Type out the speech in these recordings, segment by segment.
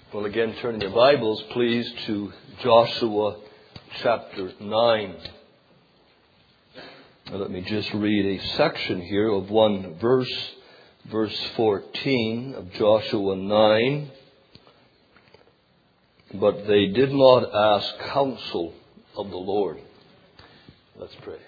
Well, again, turn your Bibles, please, to Joshua chapter 9. Now, let me just read a section here of one verse, verse 14 of Joshua 9. But they did not ask counsel of the Lord. Let's pray.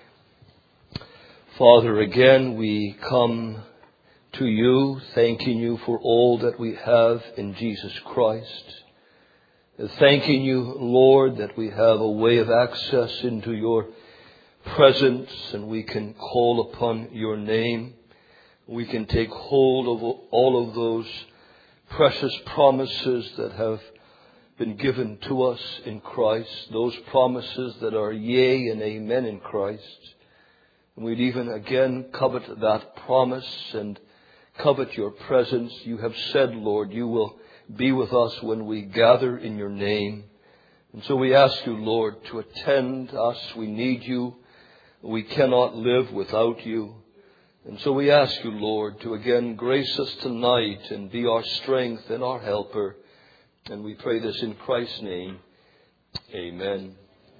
Father, again we come to you, thanking you for all that we have in Jesus Christ. Thanking you, Lord, that we have a way of access into your presence and we can call upon your name. We can take hold of all of those precious promises that have been given to us in Christ. Those promises that are yea and amen in Christ. And we'd even again covet that promise and covet your presence. You have said, Lord, you will be with us when we gather in your name. And so we ask you, Lord, to attend us. We need you. We cannot live without you. And so we ask you, Lord, to again grace us tonight and be our strength and our helper. And we pray this in Christ's name. Amen.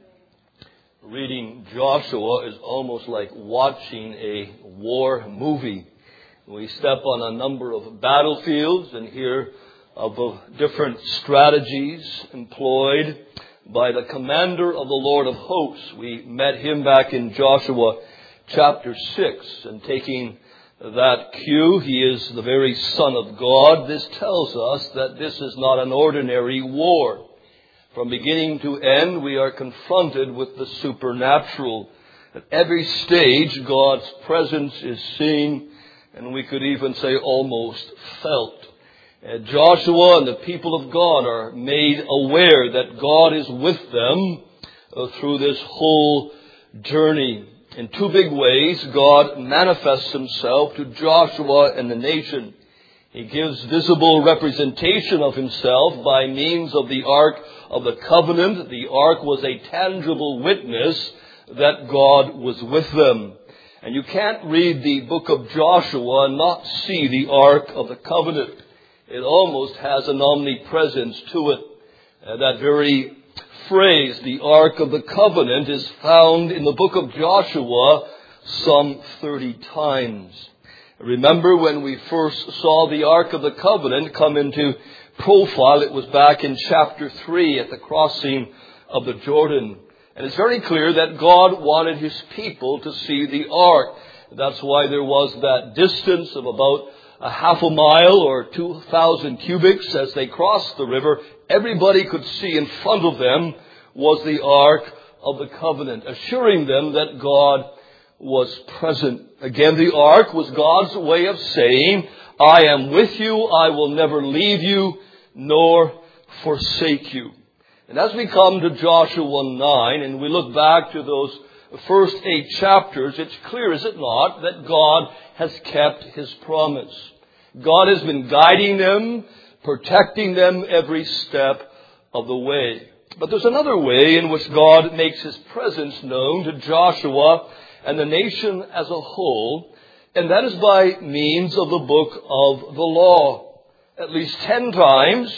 Reading Joshua is almost like watching a war movie. We step on a number of battlefields and hear of different strategies employed by the commander of the Lord of hosts. We met him back in Joshua chapter 6. And taking that cue, he is the very Son of God. This tells us that this is not an ordinary war. From beginning to end, we are confronted with the supernatural. At every stage, God's presence is seen, and we could even say almost felt. Joshua and the people of God are made aware that God is with them through this whole journey. In two big ways, God manifests himself to Joshua and the nation. He gives visible representation of himself by means of the Ark of the Covenant. The Ark was a tangible witness that God was with them. And you can't read the book of Joshua and not see the Ark of the Covenant. It almost has an omnipresence to it. That very phrase, the Ark of the Covenant, is found in the book of Joshua some 30 times. Remember when we first saw the Ark of the Covenant come into profile, it was back in chapter 3 at the crossing of the Jordan. And it's very clear that God wanted his people to see the ark. That's why there was that distance of about a half a mile or 2,000 cubits as they crossed the river. Everybody could see in front of them was the Ark of the Covenant, assuring them that God was present. Again, the ark was God's way of saying, I am with you, I will never leave you, nor forsake you. And as we come to Joshua 9 and we look back to those first 8 chapters, it's clear, is it not, that God has kept his promise. God has been guiding them, protecting them every step of the way. But there's another way in which God makes his presence known to Joshua and the nation as a whole, and that is by means of the book of the law. At least 10 times,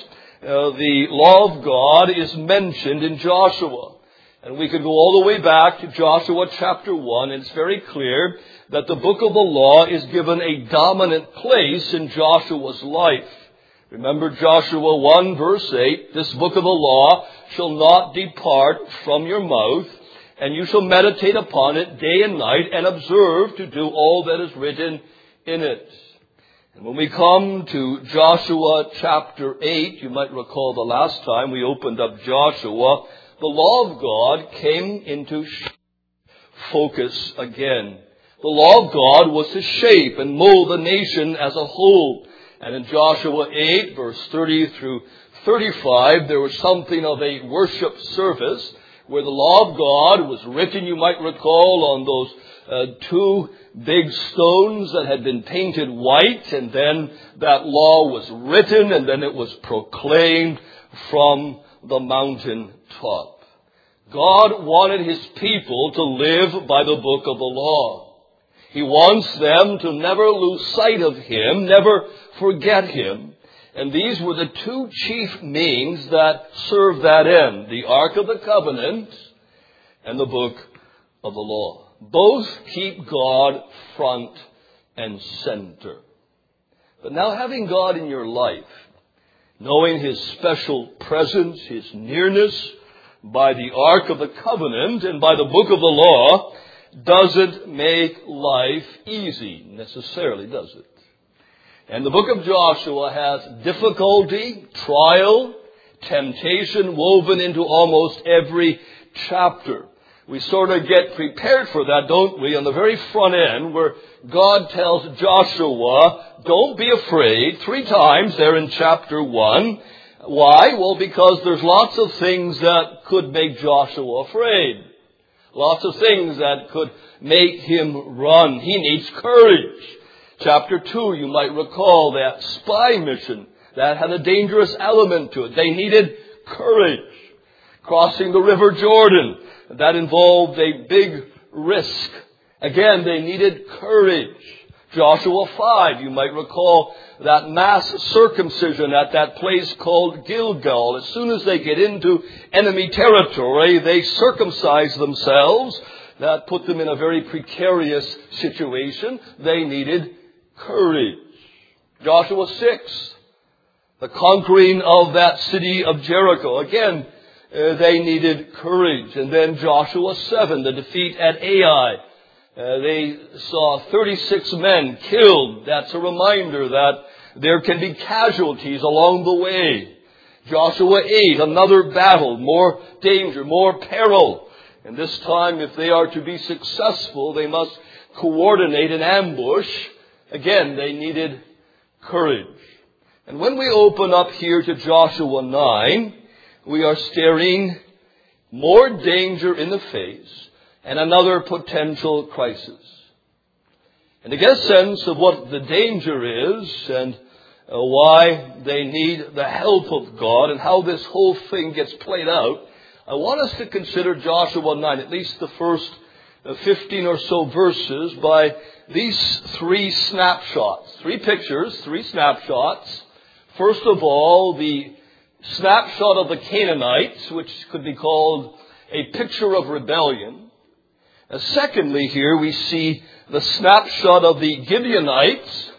the law of God is mentioned in Joshua. And we could go all the way back to Joshua chapter 1, and it's very clear that the book of the law is given a dominant place in Joshua's life. Remember Joshua 1 verse 8, this book of the law shall not depart from your mouth, and you shall meditate upon it day and night, and observe to do all that is written in it. And when we come to Joshua chapter 8, you might recall the last time we opened up Joshua, the law of God came into focus again. The law of God was to shape and mold the nation as a whole. And in Joshua 8, verse 30 through 35, there was something of a worship service where the law of God was written, you might recall, on those 2 big stones that had been painted white, and then that law was written, and then it was proclaimed from the mountain top. God wanted his people to live by the book of the law. He wants them to never lose sight of him, never forget him. And these were the two chief means that served that end, the Ark of the Covenant and the Book of the Law. Both keep God front and center. But now, having God in your life, knowing His special presence, His nearness by the Ark of the Covenant and by the Book of the Law, doesn't make life easy necessarily, does it? And the book of Joshua has difficulty, trial, temptation woven into almost every chapter. We sort of get prepared for that, don't we, on the very front end, where God tells Joshua, don't be afraid, 3 times there in chapter 1. Why? Well, because there's lots of things that could make Joshua afraid. Lots of things that could make him run. He needs courage. Chapter 2, you might recall that spy mission that had a dangerous element to it. They needed courage. Crossing the River Jordan, that involved a big risk. Again, they needed courage. Joshua 5, you might recall that mass circumcision at that place called Gilgal. As soon as they get into enemy territory, they circumcise themselves. That put them in a very precarious situation. They needed courage. Joshua 6, the conquering of that city of Jericho. Again, they needed courage. And then Joshua 7, the defeat at Ai. They saw 36 men killed. That's a reminder that there can be casualties along the way. Joshua 8, another battle, more danger, more peril. And this time, if they are to be successful, they must coordinate an ambush. Again, they needed courage. And when we open up here to Joshua 9, we are staring more danger in the face and another potential crisis. And to get a sense of what the danger is and why they need the help of God and how this whole thing gets played out, I want us to consider Joshua 9, at least the first 15 or so verses, by these 3 snapshots. 3 pictures, 3 snapshots. First of all, the snapshot of the Canaanites, which could be called a picture of rebellion. Secondly, here we see the snapshot of the Gibeonites,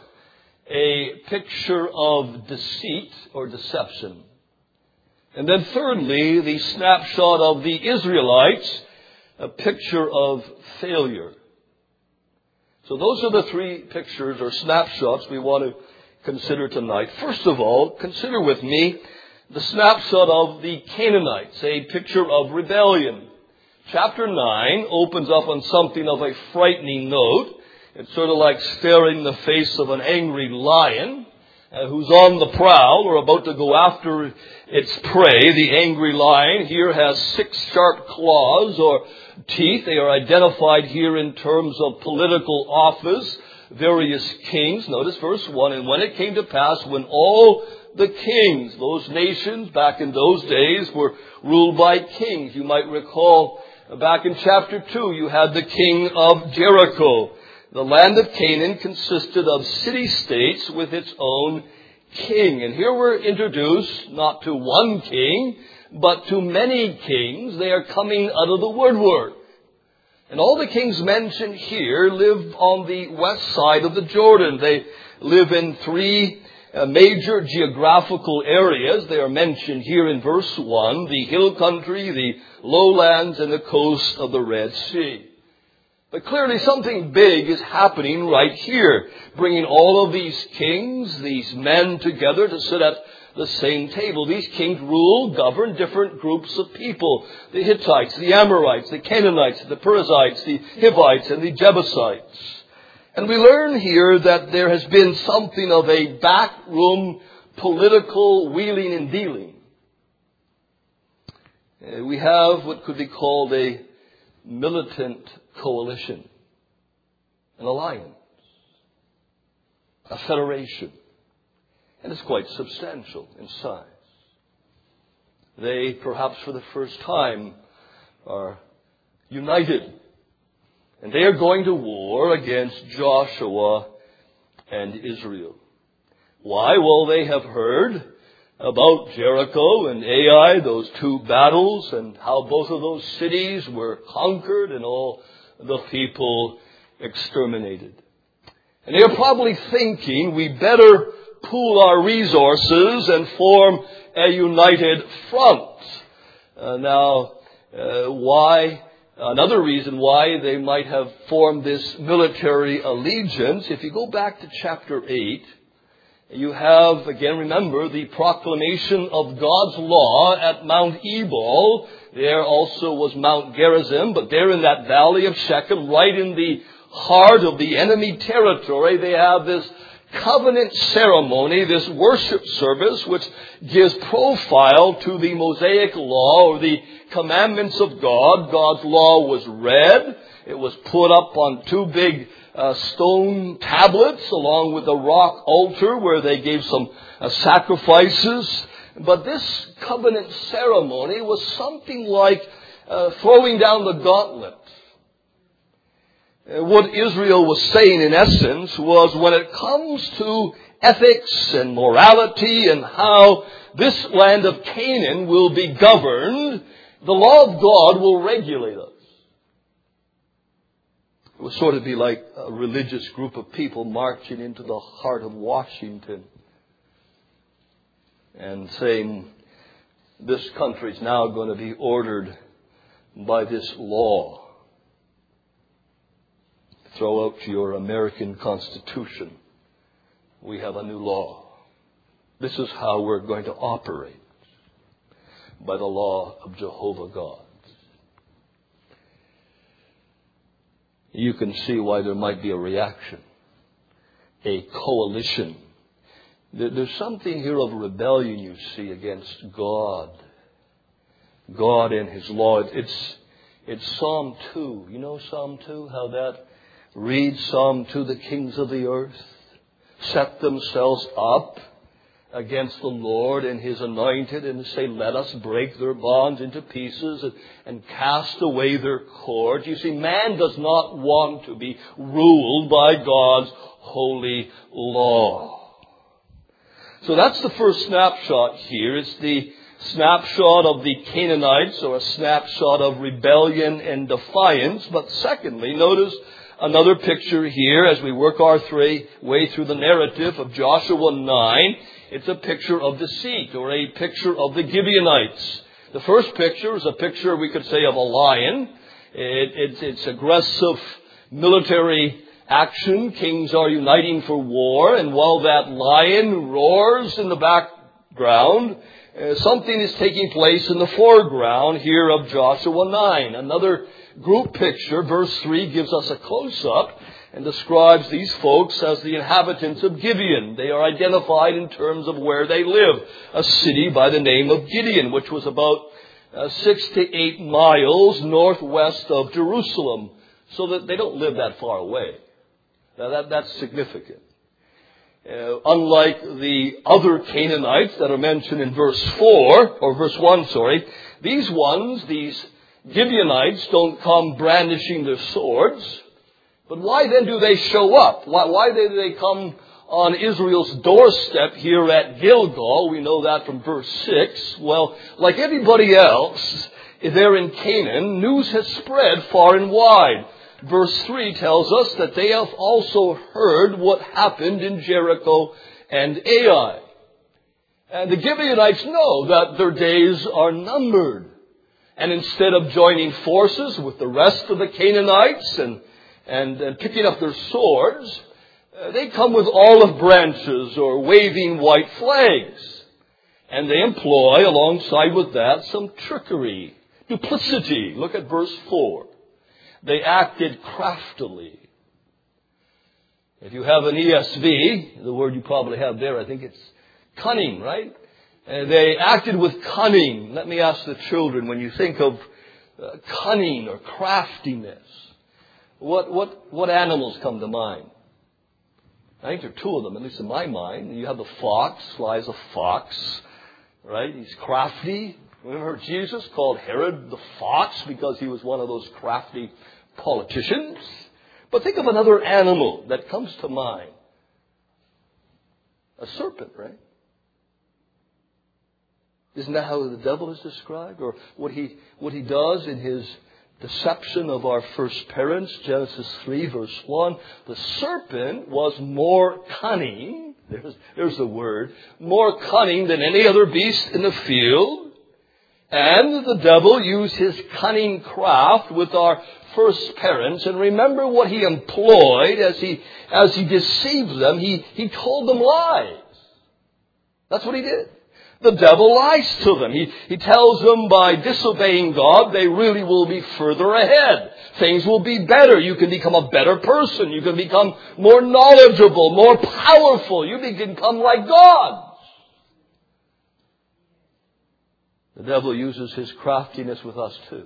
a picture of deceit or deception. And then thirdly, the snapshot of the Israelites, a picture of failure. So those are the 3 pictures or snapshots we want to consider tonight. First of all, consider with me the snapshot of the Canaanites, a picture of rebellion. Chapter 9 opens up on something of a frightening note. It's sort of like staring in the face of an angry lion who's on the prowl or about to go after its prey. The angry lion here has 6 sharp claws or teeth. They are identified here in terms of political office, various kings. Notice verse 1, and when it came to pass, when all the kings, those nations back in those days were ruled by kings. You might recall back in chapter 2, you had the king of Jericho. The land of Canaan consisted of city-states with its own king. And here we're introduced not to one king, but to many kings. They are coming out of the woodwork. And all the kings mentioned here live on the west side of the Jordan. They live in 3 major geographical areas. They are mentioned here in verse 1, the hill country, the lowlands, and the coast of the Red Sea. But clearly something big is happening right here, bringing all of these kings, these men together to sit at the same table. These kings rule, govern different groups of people. The Hittites, the Amorites, the Canaanites, the Perizzites, the Hivites, and the Jebusites. And we learn here that there has been something of a backroom political wheeling and dealing. We have what could be called a militant coalition, an alliance, a federation. And it's quite substantial in size. They, perhaps for the first time, are united. And they are going to war against Joshua and Israel. Why? Well, they have heard about Jericho and Ai, those two battles, and how both of those cities were conquered and all the people exterminated. And they're probably thinking we better pool our resources and form a united front. Why? Another reason why they might have formed this military allegiance, if you go back to chapter 8, you have, again, remember, the proclamation of God's law at Mount Ebal. There also was Mount Gerizim, but there in that valley of Shechem, right in the heart of the enemy territory, they have this covenant ceremony, this worship service, which gives profile to the Mosaic law or the commandments of God. God's law was read. It was put up on two big stone tablets along with a rock altar where they gave some sacrifices. But this covenant ceremony was something like throwing down the gauntlet. What Israel was saying in essence was, when it comes to ethics and morality and how this land of Canaan will be governed, the law of God will regulate us. It would sort of be like a religious group of people marching into the heart of Washington and saying, this country is now going to be ordered by this law. Throw out your American Constitution. We have a new law. This is how we're going to operate, by the law of Jehovah God. You can see why there might be a reaction, a coalition. There's something here of rebellion, you see, against God. God and His law. It's Psalm 2. You know Psalm 2? How that reads, Psalm 2, the kings of the earth set themselves up against the Lord and His anointed and say, let us break their bonds into pieces and cast away their cords. You see, man does not want to be ruled by God's holy law. So that's the first snapshot here. It's the snapshot of the Canaanites, or a snapshot of rebellion and defiance. But secondly, notice another picture here as we work our way through the narrative of Joshua 9. It's a picture of deceit, or a picture of the Gibeonites. The first picture is a picture, we could say, of a lion. It's aggressive military action. Kings are uniting for war. And while that lion roars in the background, something is taking place in the foreground here of Joshua 9. Another group picture, verse 3, gives us a close-up and describes these folks as the inhabitants of Gibeon. They are identified in terms of where they live. A city by the name of Gideon, which was about 6 to 8 miles northwest of Jerusalem. So that they don't live that far away. Now that's significant. Unlike the other Canaanites that are mentioned in verse 1, these Gibeonites don't come brandishing their swords. But why then do they show up? Why do they come on Israel's doorstep here at Gilgal? We know that from verse 6. Well, like everybody else there in Canaan, news has spread far and wide. Verse 3 tells us that they have also heard what happened in Jericho and Ai. And the Gibeonites know that their days are numbered. And instead of joining forces with the rest of the Canaanites and picking up their swords, they come with olive branches or waving white flags. And they employ, alongside with that, some trickery, duplicity. Look at verse 4. They acted craftily. If you have an ESV, the word you probably have there, I think it's cunning, right? They acted with cunning. Let me ask the children, when you think of cunning or craftiness, what animals come to mind? I think there are two of them, at least in my mind. You have the fox, flies a fox, right? He's crafty. Remember Jesus called Herod the fox because he was one of those crafty politicians? But think of another animal that comes to mind. A serpent, right? Isn't that how the devil is described? Or what he does in his deception of our first parents, Genesis 3 verse 1. The serpent was more cunning, there's the word, more cunning than any other beast in the field. And the devil used his cunning craft with our first parents. And remember what he employed as he deceived them. He told them lies. That's what he did. The devil lies to them. He tells them by disobeying God, they really will be further ahead. Things will be better. You can become a better person. You can become more knowledgeable, more powerful. You can become like God. The devil uses his craftiness with us too.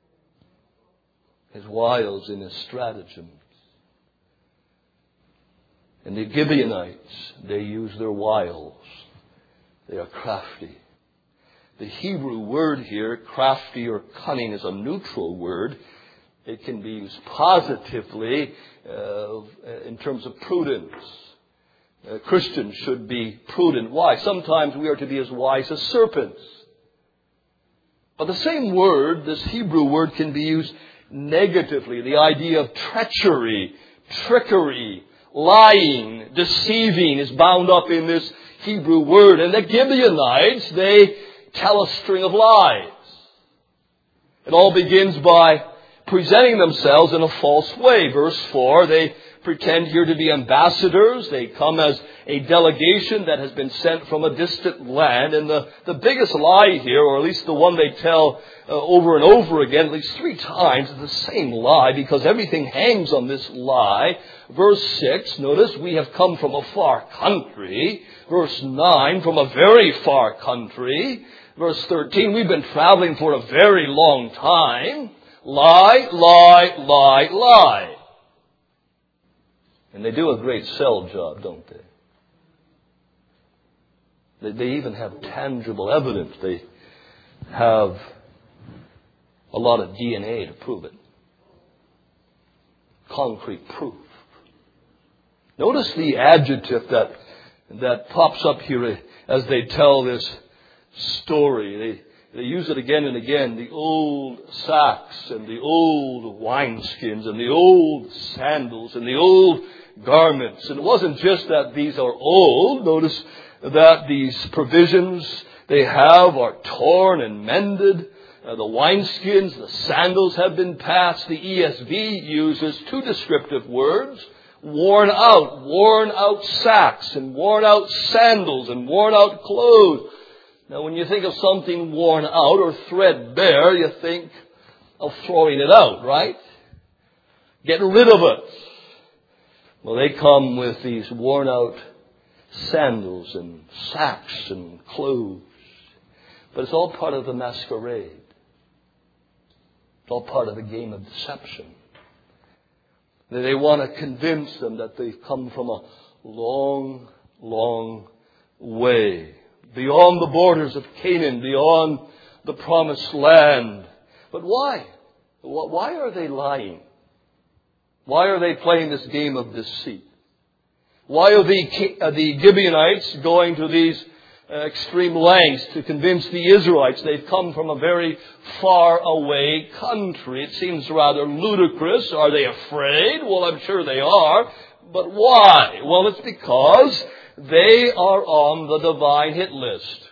His wiles and his stratagems. And the Gibeonites, they use their wiles. They are crafty. The Hebrew word here, crafty or cunning, is a neutral word. It can be used positively in terms of prudence. Christians should be prudent. Why? Sometimes we are to be as wise as serpents. But the same word, this Hebrew word, can be used negatively. The idea of treachery, trickery, lying, deceiving is bound up in this Hebrew word. And the Gibeonites, they tell a string of lies. It all begins by presenting themselves in a false way. Verse 4, they pretend here to be ambassadors. They come as a delegation that has been sent from a distant land. And the biggest lie here, or at least the one they tell over and over again, at least 3 times, is the same lie, because everything hangs on this lie. Verse 6, notice, we have come from a far country. Verse 9, from a very far country. Verse 13, we've been traveling for a very long time. Lie, lie, lie, lie. And they do a great sell job, don't they? They even have tangible evidence. They have a lot of DNA to prove it. Concrete proof. Notice the adjective that pops up here as they tell this story. They use it again and again. The old sacks and the old wineskins and the old sandals and the old garments. And it wasn't just that these are old. Notice that these provisions they have are torn and mended. The wineskins, the sandals have been patched. The ESV uses 2 descriptive words. Worn out sacks and worn out sandals and worn out clothes. Now, when you think of something worn out or threadbare, you think of throwing it out, right? Get rid of it. Well, they come with these worn out sandals and sacks and clothes. But it's all part of the masquerade. It's all part of the game of deception. They want to convince them that they've come from a long, long way. Beyond the borders of Canaan, beyond the promised land. But why? Why are they lying? Why are they playing this game of deceit? Why are the Gibeonites going to these extreme lengths to convince the Israelites they've come from a very far away country? It seems rather ludicrous. Are they afraid? Well, I'm sure they are. But why? Well, it's because they are on the divine hit list.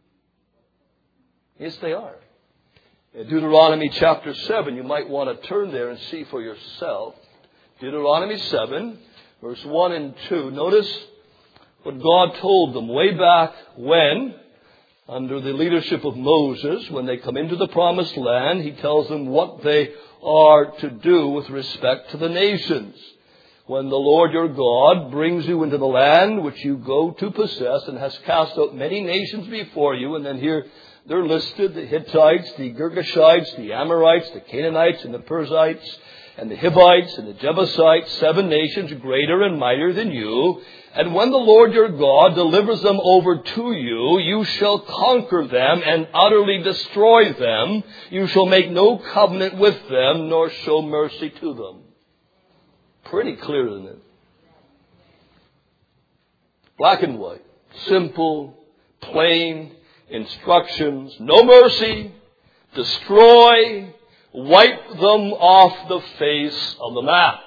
Yes, they are. In Deuteronomy chapter 7, you might want to turn there and see for yourself. Deuteronomy 7, verse 1 and 2. Notice what God told them way back when, under the leadership of Moses, when they come into the promised land. He tells them what they are to do with respect to the nations. When the Lord your God brings you into the land which you go to possess and has cast out many nations before you. And then here they're listed, the Hittites, the Girgashites, the Amorites, the Canaanites, and the Perizzites, and the Hivites, and the Jebusites, 7 nations greater and mightier than you. And when the Lord your God delivers them over to you, you shall conquer them and utterly destroy them. You shall make no covenant with them, nor show mercy to them. Pretty clear, isn't it? Black and white. Simple, plain instructions. No mercy. Destroy. Wipe them off the face of the map.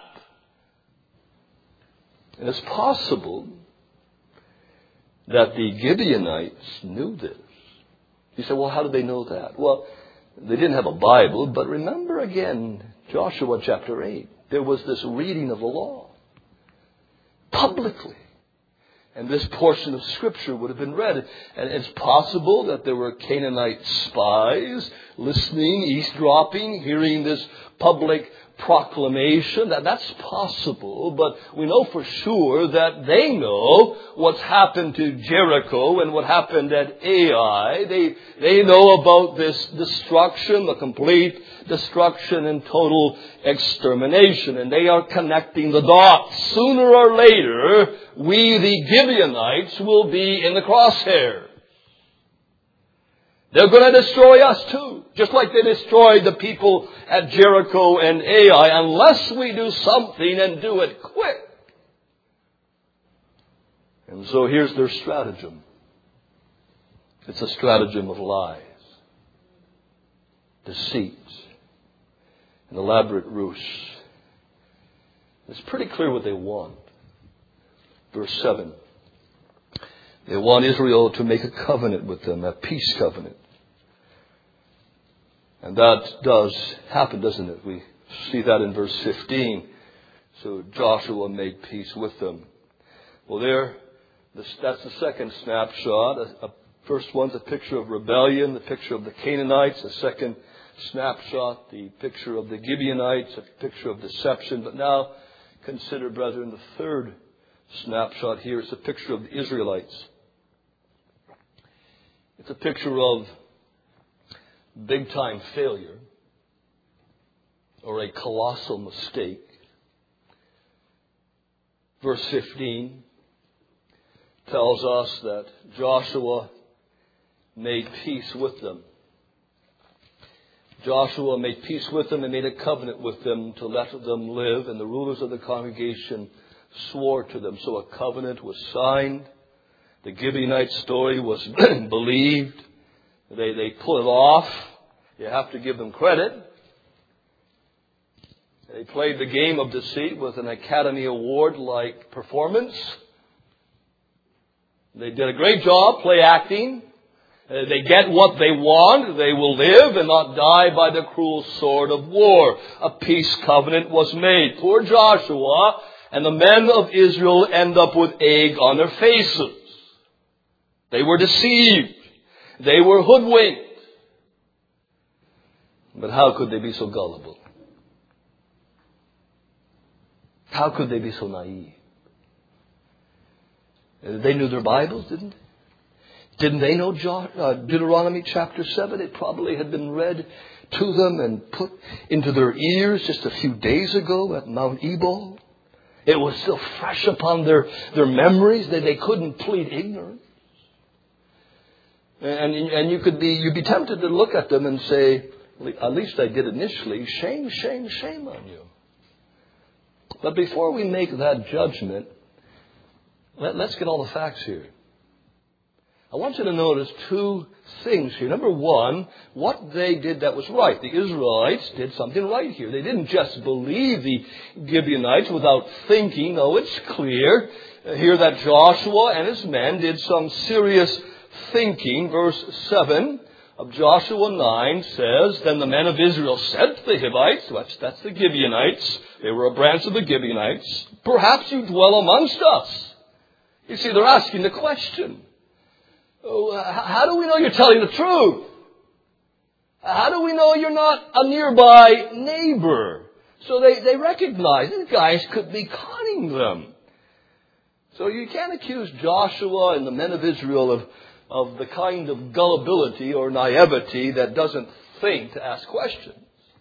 And it's possible that the Gibeonites knew this. You say, well, how did they know that? Well, they didn't have a Bible, but remember again, Joshua chapter 8. There was this reading of the law publicly. And this portion of Scripture would have been read. And it's possible that there were Canaanite spies listening, eavesdropping, hearing this public proclamation. That's possible. But we know for sure that they know what's happened to Jericho and what happened at Ai. They know about this destruction, the complete destruction and total extermination. And they are connecting the dots. Sooner or later, we, the Gibeonites, will be in the crosshair. They're going to destroy us too. Just like they destroyed the people at Jericho and Ai, unless we do something and do it quick. And so here's their stratagem. It's a stratagem of lies, deceit, an elaborate ruse. It's pretty clear what they want. Verse 7. They want Israel to make a covenant with them, a peace covenant. And that does happen, doesn't it? We see that in verse 15. So Joshua made peace with them. Well, that's the second snapshot. First one's a picture of rebellion, the picture of the Canaanites. The second snapshot, the picture of the Gibeonites, a picture of deception. But now consider, brethren, the third snapshot here is a picture of the Israelites. It's a picture of big-time failure or a colossal mistake. Verse 15 tells us that Joshua made peace with them. Joshua made peace with them and made a covenant with them to let them live, and the rulers of the congregation swore to them. So a covenant was signed. The Gibeonite story was believed. They pull it off. You have to give them credit. They played the game of deceit with an Academy Award-like performance. They did a great job play acting. They get what they want. They will live and not die by the cruel sword of war. A peace covenant was made. Poor Joshua and the men of Israel end up with egg on their faces. They were deceived. They were hoodwinked. But how could they be so gullible? How could they be so naive? They knew their Bibles, didn't they? Didn't they know Deuteronomy chapter 7? It probably had been read to them and put into their ears just a few days ago at Mount Ebal. It was still fresh upon their memories. They couldn't plead ignorance. And you'd be tempted to look at them and say, at least I did initially, shame, shame, shame on you. But before we make that judgment, let's get all the facts here. I want you to notice two things here. Number one, what they did that was right. The Israelites did something right here. They didn't just believe the Gibeonites without thinking. No, it's clear here that Joshua and his men did some serious thinking. Verse 7 of Joshua 9 says, Then the men of Israel said to the Hivites, that's the Gibeonites, they were a branch of the Gibeonites, Perhaps you dwell amongst us. You see, they're asking the question. How do we know you're telling the truth? How do we know you're not a nearby neighbor? So they recognize these guys could be conning them. So you can't accuse Joshua and the men of Israel of the kind of gullibility or naivety that doesn't think to ask questions.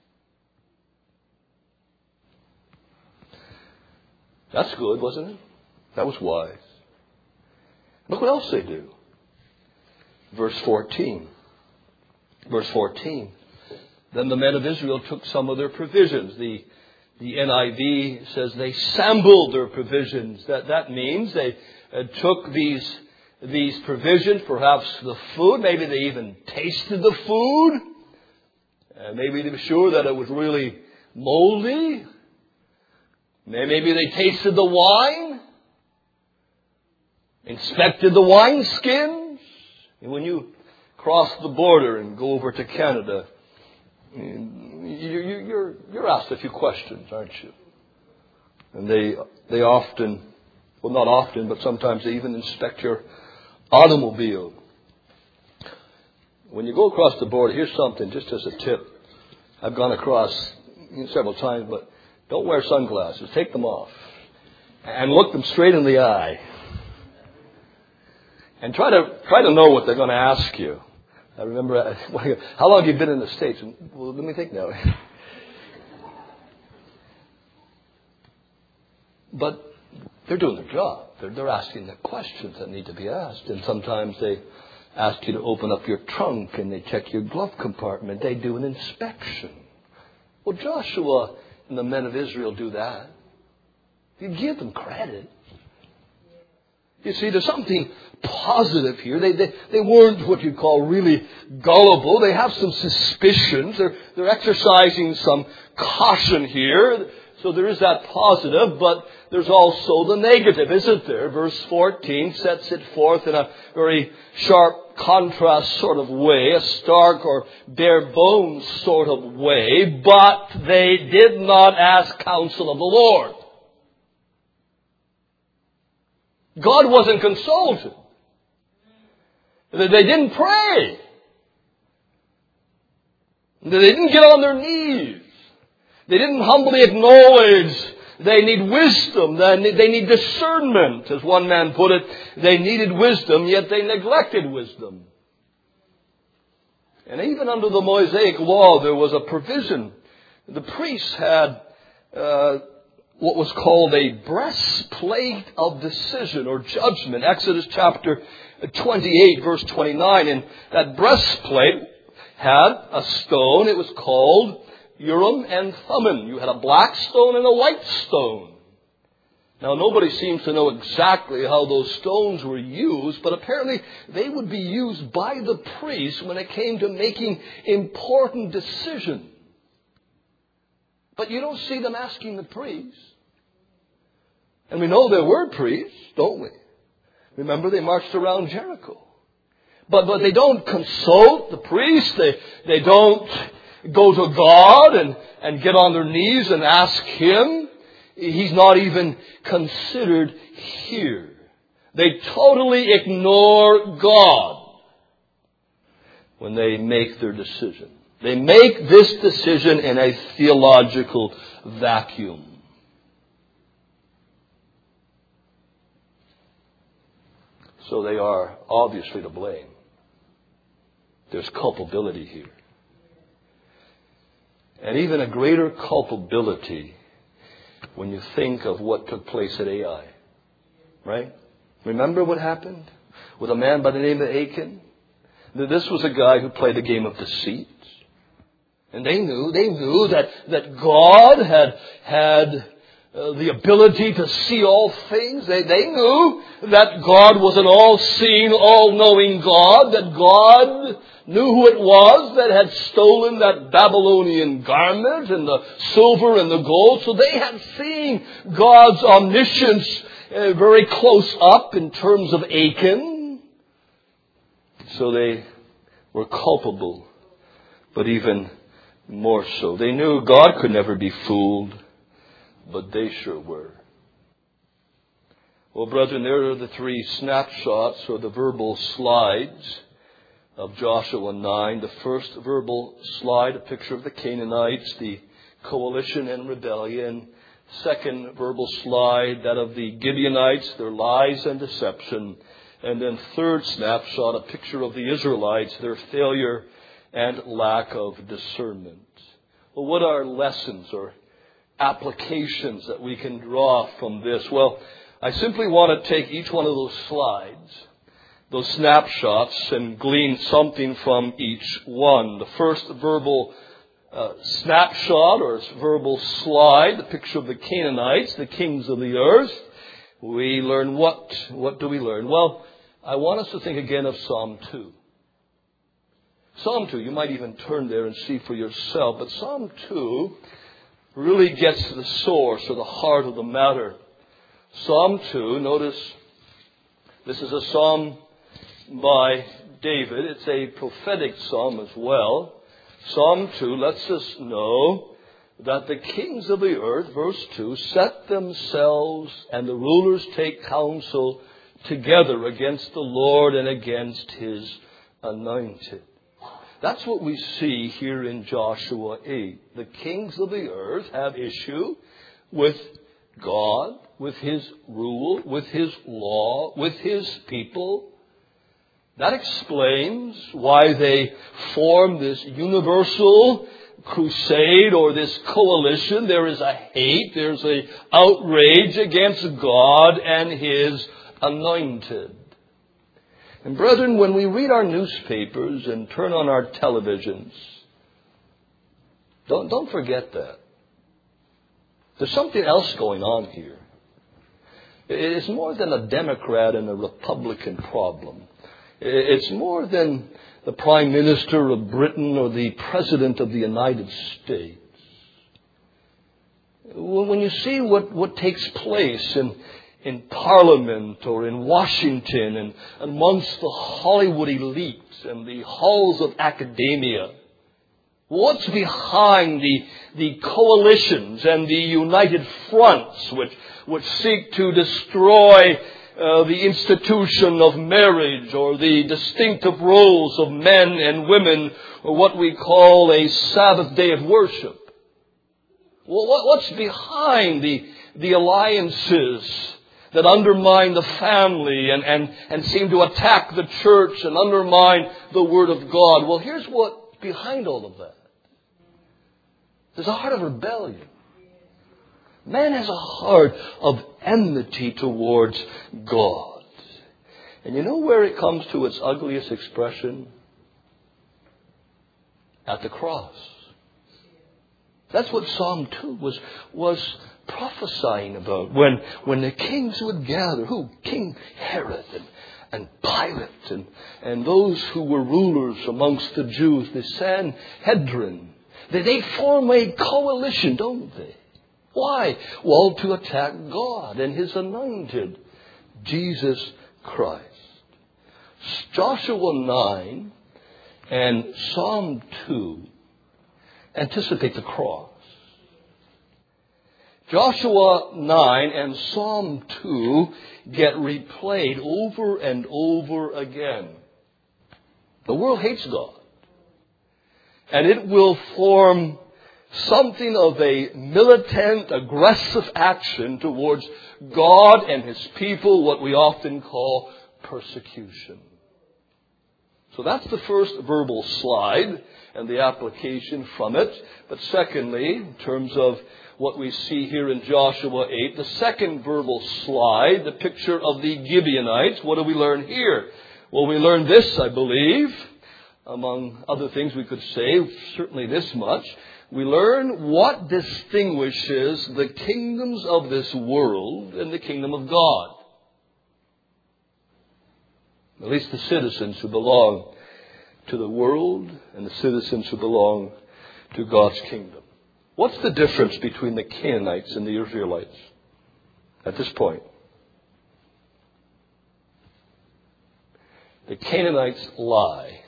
That's good, wasn't it? That was wise. Look what else they do. Verse 14. Verse 14. Then the men of Israel took some of their provisions. The NIV says they sampled their provisions. That means they took these provisions, perhaps the food. Maybe they even tasted the food. Maybe they were sure that it was really moldy. Maybe they tasted the wine, inspected the wineskins. And when you cross the border and go over to Canada, you're asked a few questions, aren't you? And they often, well, not often, but sometimes they even inspect your automobile. When you go across the border, here's something, just as a tip. I've gone across several times, but don't wear sunglasses. Take them off. And look them straight in the eye. And try to know what they're going to ask you. I remember, how long have you been in the States? Well, let me think now. But they're doing their job. They're asking the questions that need to be asked. And sometimes they ask you to open up your trunk and they check your glove compartment. They do an inspection. Well, Joshua and the men of Israel do that. You give them credit. You see, there's something positive here. They weren't what you'd call really gullible. They have some suspicions. They're exercising some caution here. So there is that positive, but there's also the negative, isn't there? Verse 14 sets it forth in a very sharp contrast sort of way, a stark or bare bones sort of way, but they did not ask counsel of the Lord. God wasn't consulted. They didn't pray. They didn't get on their knees. They didn't humbly acknowledge they need wisdom. They need discernment. As one man put it, they needed wisdom, yet they neglected wisdom. And even under the Mosaic law, there was a provision. The priests had what was called a breastplate of decision or judgment. Exodus chapter 28, verse 29. And that breastplate had a stone. It was called Urim and Thummim. You had a black stone and a white stone. Now, nobody seems to know exactly how those stones were used, but apparently they would be used by the priest when it came to making important decisions. But you don't see them asking the priest. And we know there were priests, don't we? Remember, they marched around Jericho. But they don't consult the priest. They don't go to God and get on their knees and ask Him. He's not even considered here. They totally ignore God when they make their decision. They make this decision in a theological vacuum. So they are obviously to blame. There's culpability here. And even a greater culpability when you think of what took place at Ai. Right? Remember what happened with a man by the name of Achan? This was a guy who played a game of deceit. And they knew that God had the ability to see all things. They knew that God was an all-seeing, all-knowing God, that God knew who it was that had stolen that Babylonian garment and the silver and the gold. So they had seen God's omniscience very close up in terms of Achan. So they were culpable, but even more so. They knew God could never be fooled, but they sure were. Well, brethren, there are the three snapshots or the verbal slides of Joshua 9. The first verbal slide, a picture of the Canaanites, the coalition and rebellion. Second verbal slide, that of the Gibeonites, their lies and deception. And then third snapshot, a picture of the Israelites, their failure and lack of discernment. Well, what are lessons or applications that we can draw from this? Well, I simply want to take each one of those slides, those snapshots, and glean something from each one. The first verbal snapshot or verbal slide, the picture of the Canaanites, the kings of the earth. we learn what? What do we learn? Well, I want us to think again of Psalm 2. Psalm 2, you might even turn there and see for yourself, but Psalm 2 really gets to the source or the heart of the matter. Psalm 2, notice this is a psalm by David. It's a prophetic psalm as well. Psalm 2 lets us know that the kings of the earth, verse 2, set themselves and the rulers take counsel together against the Lord and against His anointed. That's what we see here in Joshua 8. The kings of the earth have issue with God, with His rule, with His law, with His people. That explains why they form this universal crusade or this coalition. There is a hate, there's an outrage against God and His anointed. And brethren, when we read our newspapers and turn on our televisions, don't forget that. There's something else going on here. It's more than a Democrat and a Republican problem. It's more than the Prime Minister of Britain or the President of the United States. When you see what takes place in Parliament or in Washington and amongst the Hollywood elites and the halls of academia, what's behind the coalitions and the united fronts which seek to destroy the institution of marriage or the distinctive roles of men and women, or what we call a Sabbath day of worship? Well, what's behind the alliances that undermine the family and seem to attack the church and undermine the Word of God? Well, here's what's behind all of that. There's a heart of rebellion. Man has a heart of enmity towards God. And you know where it comes to its ugliest expression? At the cross. That's what Psalm 2 was prophesying about. When the kings would gather, who? King Herod and Pilate and those who were rulers amongst the Jews, the Sanhedrin. They form a coalition, don't they? Why? Well, to attack God and His anointed, Jesus Christ. Joshua 9 and Psalm 2 anticipate the cross. Joshua 9 and Psalm 2 get replayed over and over again. The world hates God. And it will form something of a militant, aggressive action towards God and His people, what we often call persecution. So that's the first verbal slide and the application from it. But secondly, in terms of what we see here in Joshua 8, the second verbal slide, the picture of the Gibeonites, what do we learn here? Well, we learn this, I believe. Among other things we could say, certainly this much. We learn what distinguishes the kingdoms of this world and the kingdom of God. At least the citizens who belong to the world and the citizens who belong to God's kingdom. What's the difference between the Canaanites and the Israelites at this point? The Canaanites lie.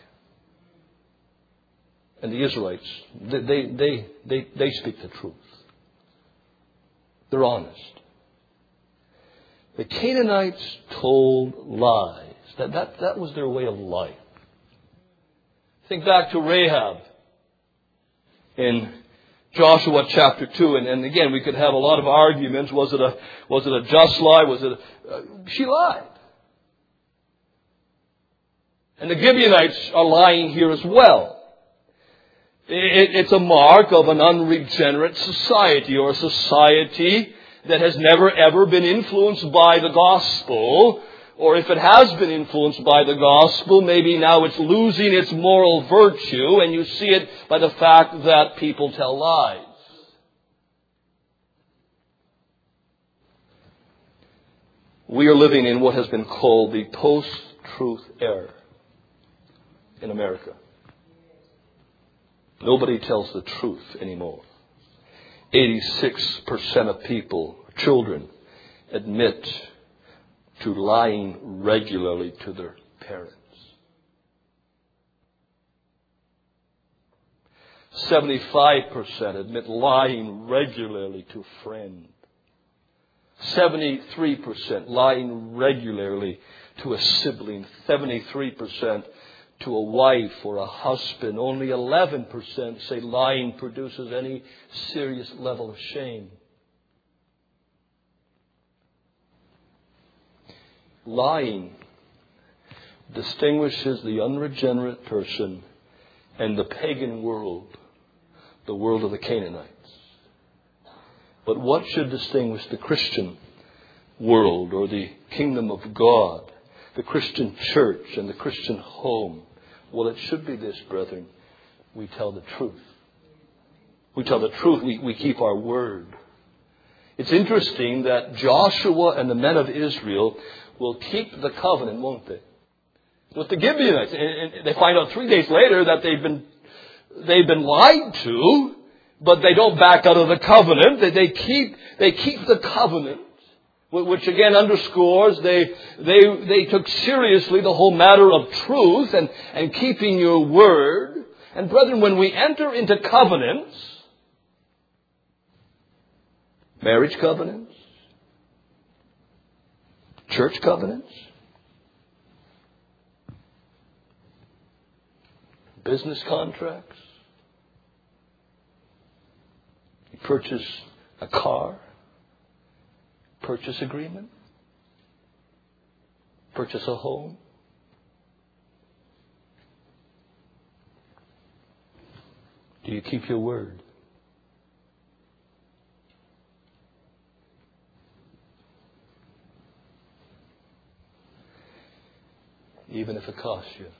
And the Israelites, they speak the truth. They're honest. The Canaanites told lies. That was their way of life. Think back to Rahab in Joshua chapter 2. And again, we could have a lot of arguments. Was it a just lie? She lied. And the Gibeonites are lying here as well. It's a mark of an unregenerate society, or a society that has never ever been influenced by the gospel. Or if it has been influenced by the gospel, maybe now it's losing its moral virtue, and you see it by the fact that people tell lies. We are living in what has been called the post-truth era in America. Nobody tells the truth anymore. 86% of people, children, admit to lying regularly to their parents. 75% admit lying regularly to friends. 73% lying regularly to a sibling. 73% to a wife or a husband. Only 11% say lying produces any serious level of shame. Lying distinguishes the unregenerate person and the pagan world, the world of the Canaanites. But what should distinguish the Christian world or the kingdom of God, the Christian church and the Christian home? Well, it should be this, brethren. We tell the truth. We tell the truth. We keep our word. It's interesting that Joshua and the men of Israel will keep the covenant, won't they? With the Gibeonites. And they find out 3 days later that they've been lied to, but they don't back out of the covenant. They keep the covenant, which again underscores they took seriously the whole matter of truth and keeping your word. And brethren, when we enter into covenants, marriage covenants, church covenants, business contracts, you purchase a car, purchase agreement, purchase a home. Do you keep your word? Even if it costs you.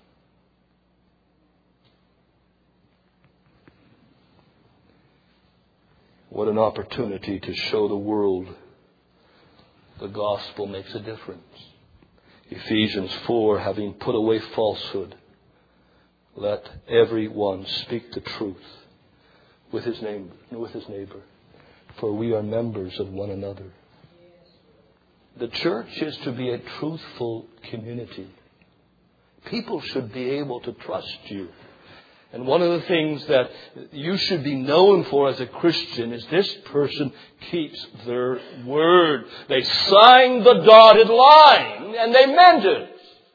What an opportunity to show the world the gospel makes a difference. Ephesians 4, having put away falsehood, let everyone speak the truth with his neighbor, for we are members of one another. The church is to be a truthful community. People should be able to trust you. And one of the things that you should be known for as a Christian is this person keeps their word. They signed the dotted line and they meant it.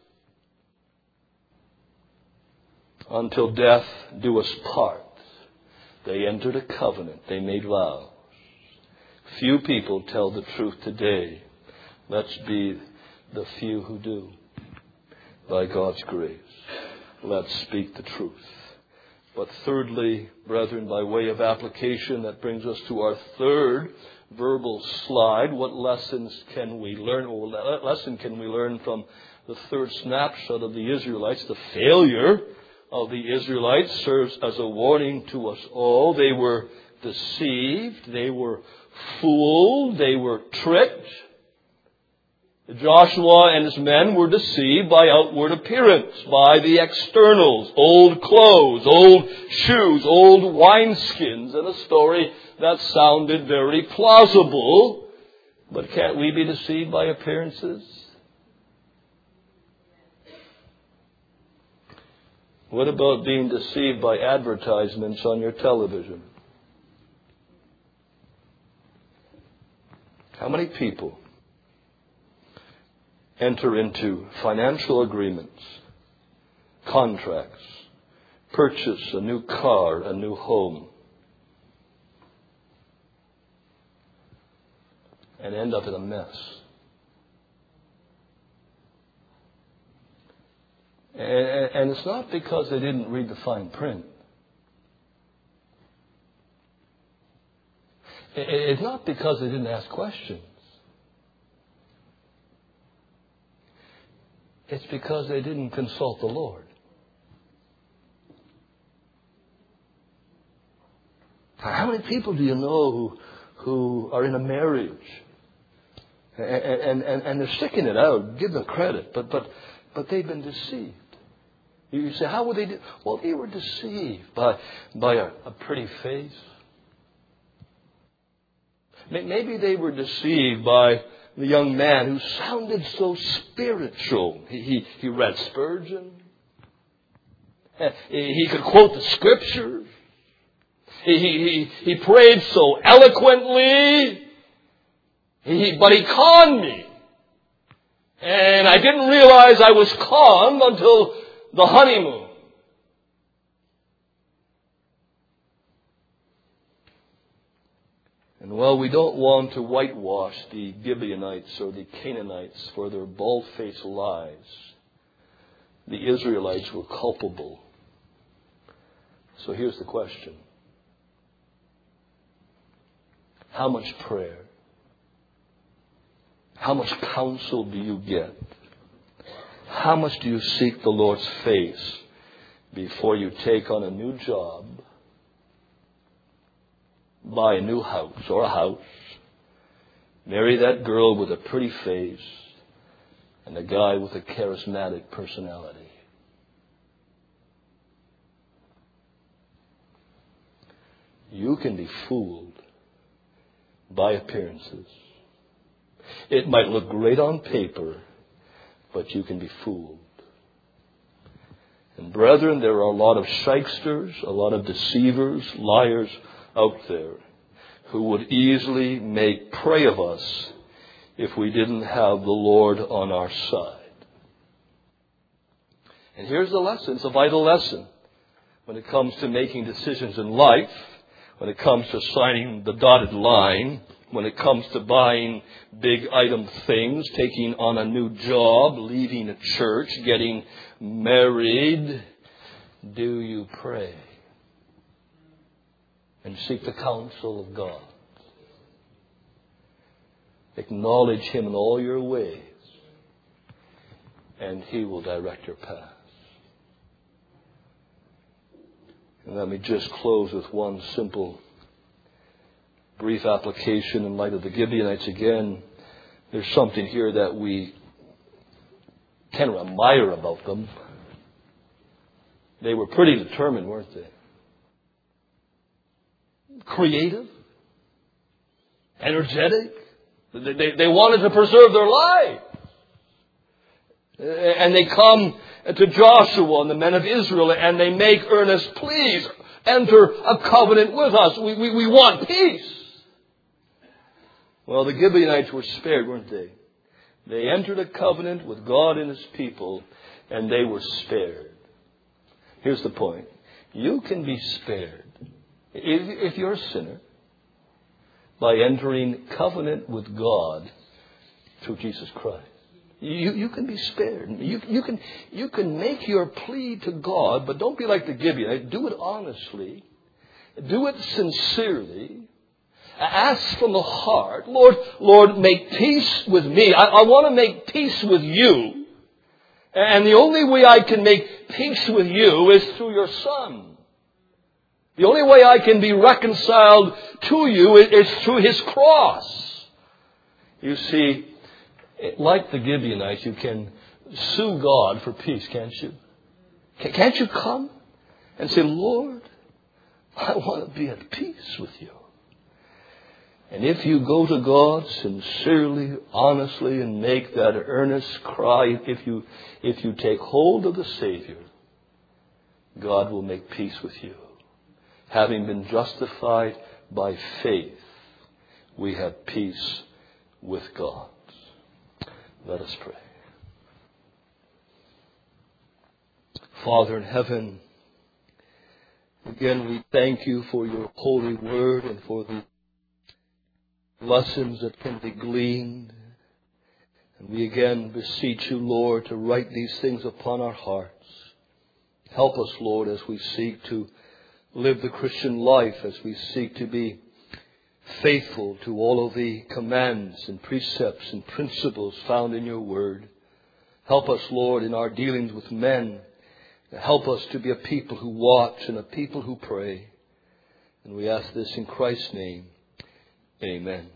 Until death do us part. They entered a covenant. They made vows. Few people tell the truth today. Let's be the few who do. By God's grace, let's speak the truth. But thirdly, brethren, by way of application, that brings us to our third verbal slide. What lessons can we learn? Or what lesson can we learn from the third snapshot of the Israelites? The failure of the Israelites serves as a warning to us all. They were deceived. They were fooled. They were tricked. Joshua and his men were deceived by outward appearance, by the externals, old clothes, old shoes, old wineskins, and a story that sounded very plausible. But can't we be deceived by appearances? What about being deceived by advertisements on your television? How many people enter into financial agreements, contracts, purchase a new car, a new home, and end up in a mess? And it's not because they didn't read the fine print. It's not because they didn't ask questions. It's because they didn't consult the Lord. How many people do you know who are in a marriage And they're sticking it out. Give them credit. But they've been deceived. You say, how would they do? Well, they were deceived by a pretty face. Maybe they were deceived by the young man who sounded so spiritual. He read Spurgeon. He could quote the Scriptures. He prayed so eloquently. But he conned me. And I didn't realize I was conned until the honeymoon. And while we don't want to whitewash the Gibeonites or the Canaanites for their bald-faced lies, the Israelites were culpable. So here's the question. How much prayer? How much counsel do you get? How much do you seek the Lord's face before you take on a new job, buy a new house or a house, marry that girl with a pretty face and a guy with a charismatic personality? You can be fooled by appearances. It might look great on paper, but you can be fooled. And brethren, there are a lot of shysters, a lot of deceivers, liars out there who would easily make prey of us if we didn't have the Lord on our side. And here's the lesson. It's a vital lesson when it comes to making decisions in life, when it comes to signing the dotted line, when it comes to buying big item things, taking on a new job, leaving a church, getting married. Do you pray and seek the counsel of God? Acknowledge Him in all your ways, and He will direct your path. And let me just close with one simple brief application in light of the Gibeonites again. There's something here that we kind of admire about them. They were pretty determined, weren't they? Creative, energetic. They wanted to preserve their lives. And they come to Joshua and the men of Israel and they make earnest pleas. Enter a covenant with us. We want peace. Well, the Gibeonites were spared, weren't they? They entered a covenant with God and His people, and they were spared. Here's the point. You can be spared, if you're a sinner, by entering covenant with God through Jesus Christ. You can be spared. You can make your plea to God, but don't be like the Gibeonites. Do it honestly. Do it sincerely. Ask from the heart, Lord, make peace with me. I want to make peace with you. And the only way I can make peace with you is through your Son. The only way I can be reconciled to you is through His cross. You see, like the Gibeonites, you can sue God for peace, can't you? Can't you come and say, Lord, I want to be at peace with you. And if you go to God sincerely, honestly, and make that earnest cry, if you take hold of the Savior, God will make peace with you. Having been justified by faith, we have peace with God. Let us pray. Father in heaven, again we thank you for your holy word and for the lessons that can be gleaned. And we again beseech you, Lord, to write these things upon our hearts. Help us, Lord, as we seek to live the Christian life, as we seek to be faithful to all of the commands and precepts and principles found in your word. Help us, Lord, in our dealings with men. Help us to be a people who watch and a people who pray. And we ask this in Christ's name. Amen.